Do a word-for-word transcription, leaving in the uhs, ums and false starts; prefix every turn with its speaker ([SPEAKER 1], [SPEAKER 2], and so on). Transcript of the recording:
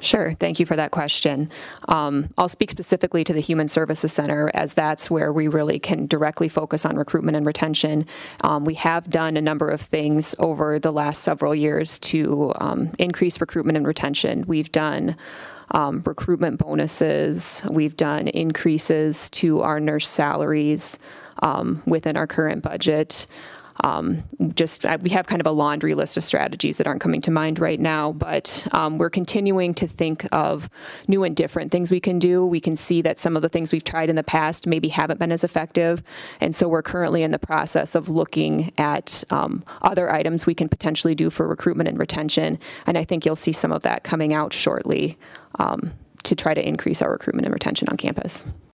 [SPEAKER 1] Sure. Thank you for that question. Um, I'll speak specifically to the Human Services Center, as that's where we really can directly focus on recruitment and retention. Um, we have done a number of things over the last several years to um, increase recruitment and retention. We've done um, recruitment bonuses. We've done increases to our nurse salaries um, within our current budget. Um, just uh, we have kind of a laundry list of strategies that aren't coming to mind right now, but um, we're continuing to think of new and different things we can do. We can see that some of the things we've tried in the past maybe haven't been as effective, and so we're currently in the process of looking at um, other items we can potentially do for recruitment and retention, and I think you'll see some of that coming out shortly um, to try to increase our recruitment and retention on campus.